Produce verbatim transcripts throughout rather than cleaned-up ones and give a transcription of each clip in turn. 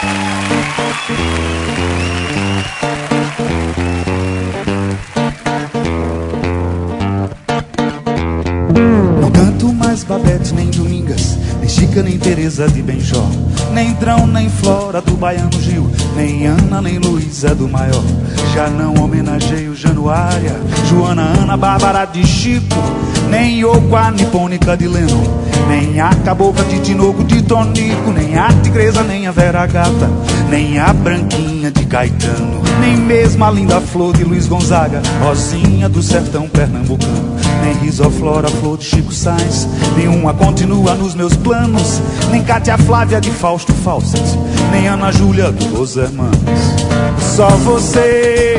Não canto mais Babete, nem Domingas, nem Chica, nem Teresa de Benjó, nem Drão, nem Flora do Baiano Gil, nem Ana, nem Luísa do Maior. Já não homenageio Januária, Joana, Ana, Bárbara de Chico, nem Yoko, a nipônica de Lennon, nem a Cabocla de Tinoco de Tonico, nem a Tigresa, nem a Vera Gata, nem a Branquinha de Caetano, nem mesmo a linda Flor de Luiz Gonzaga, Rosinha do sertão pernambucano, nem Risoflora, Flor de Chico Sainz, nenhuma continua nos meus planos, nem Cátia Flávia de Fausto Fawcett, nem Ana Júlia do Los Hermanos. Só você,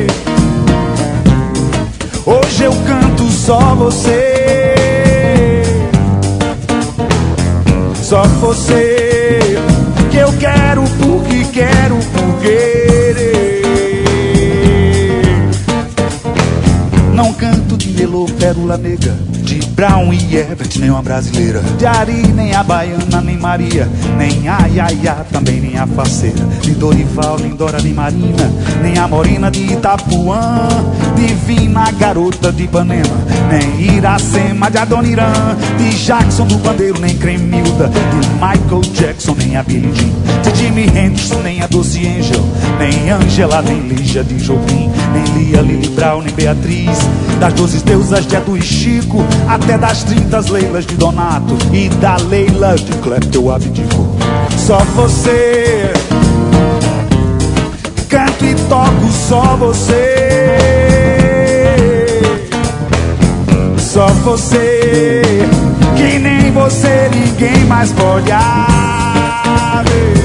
hoje eu canto só você, só você, que eu quero porque quero por querer. Não canto de Melô, Pérola Negra, de Brown e Herbert, nem uma brasileira, de Ari, nem a baiana, nem Maria, nem a Yaya, também nem a faceira, de Dorival, nem Dora, nem Marina, nem a Morena de Itapuã, Divina Garota de Ipanema, nem Iracema de Adoniran, de Jackson do Pandeiro, nem Cremilda, de Michael Jackson, nem a Billie Jean, de Jimi Hendrix, nem a Doce Angel, nem Angela, nem Lígia de Jobim, nem Lia, Lili Brown, nem Beatriz, das doze deusas de Edu e Chico, até das trinta Leilas de Donato, e da Leila de Clepto eu abdico. Só você, canto e toco só você, só você, que nem você ninguém mais pode haver.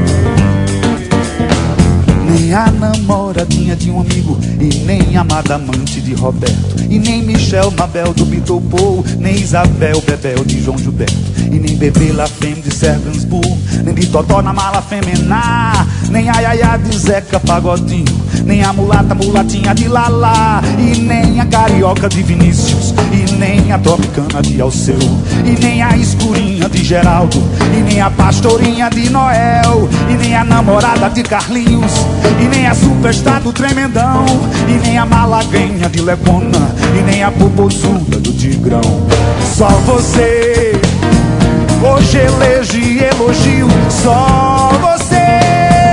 Nem a namoradinha de um amigo, e nem a amada amante de Roberto, e nem Michel Mabel do Beatle Paul, nem Isabel Bebel de João Gilberto, e nem Bebê La Femme de Sergansburg, nem de Totó na Mala Femená, nem a Yaya de Zeca Pagodinho, nem a mulata mulatinha de Lala, e nem a carioca de Vinícius, e nem a tropicana de Alceu, e nem a escurinha de Geraldo, e nem a pastorinha de Noel, e nem a namorada de Carlinhos, e nem a superstar do Tremendão, e nem a malaguenha de Lecona, e nem a popozuda do Tigrão. Só você, hoje elejo e elogio, só você,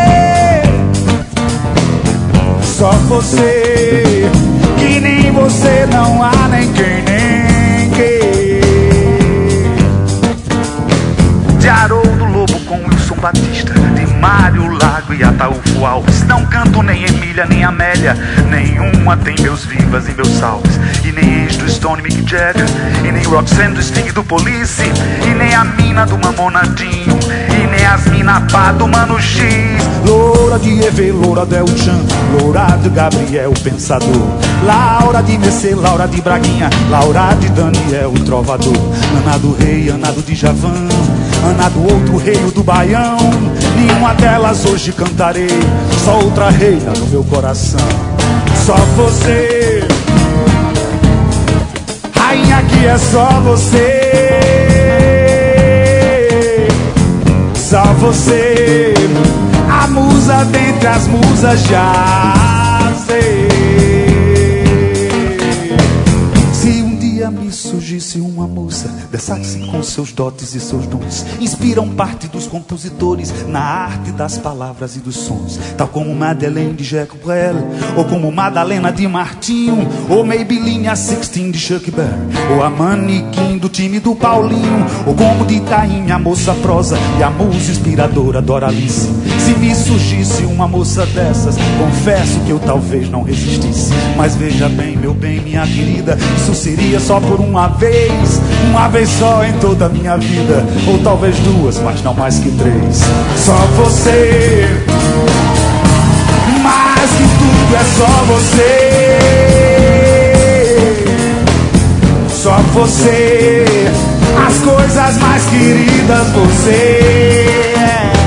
só você, que nem você não há nem quem nem quem. De Haroldo Lobo com Wilson Batista, de Mário Lago e Ataúfo Alves, não canto nem Emília nem Amélia, nenhuma tem meus vivas e meus salves, e nem ex do Stone Mick Jagger, e nem Roxanne do Sting do Police, e nem a mina do Mamonadinho, e nem as mina pá do Mano X, Loura de Eve, Loura Del Chan, Loura de Gabriel Pensador, Laura de Mercê, Laura de Braguinha, Laura de Daniel Trovador, Ana do Rei, Ana do Djavan, Ana do outro rei do Baião, nenhuma delas hoje cantarei, só outra reina no meu coração. Só você, rainha, que é só você, só você, a musa dentre as musas, já sei. Se um dia me surgisse uma moça dessa-se com seus dotes e seus dons, inspiram parte dos compositores na arte das palavras e dos sons, tal como Madeleine de Jacques Brel, ou como Madalena de Martinho, ou Maybelline a Sixteen de Chuck Berry, ou a manequim do time do Paulinho, ou como de Itaim a moça prosa e a musa inspiradora Doralice. Se me surgisse uma moça dessas, confesso que eu talvez não resistisse. Mas veja bem, meu bem, minha querida, isso seria só por uma vez, uma vez só em toda a minha vida, ou talvez duas, mas não mais que três. Só você, mais que tudo é só você, só você, as coisas mais queridas você é.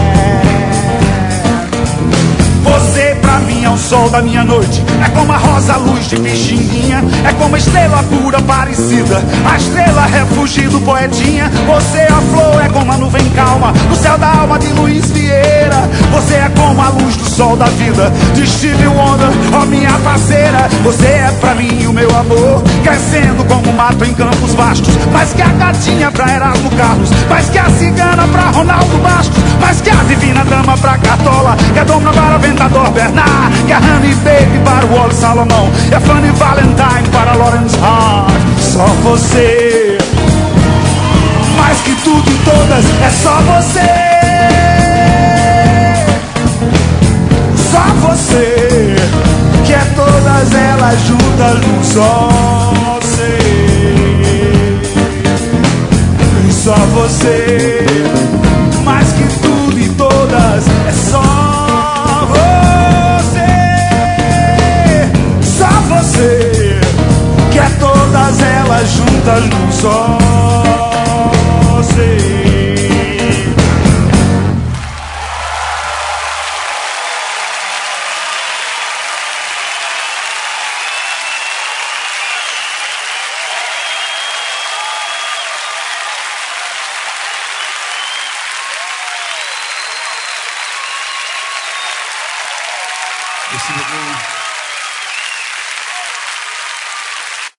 Você pra mim é o sol da minha noite, é como a rosa luz de Pixinguinha, é como a estrela pura parecida, a estrela refúgio do poetinha. Você é a flor, é como a nuvem calma no céu da alma de Luiz Vieira. Você é como a luz do sol da vida de Stevie Wonder, ó minha parceira. Você é pra mim o meu amor, crescendo como mato em campos vastos. Mais que a gatinha pra Erasmo Carlos, mais que a cigana pra Ronaldo Bastos, mais que a divina dama pra Cartola, que a Dom para Ventador Bernard, que a Honey Baby para o Wally Salomão, e a Fanny Valentine para Lawrence Hart. Só você, mais que tudo e todas, é só você. Só você, que é todas elas juntas num só ser. E só você, mais que tudo e todas, é só você. Só você, que é todas elas juntas num só ser. Merci beaucoup.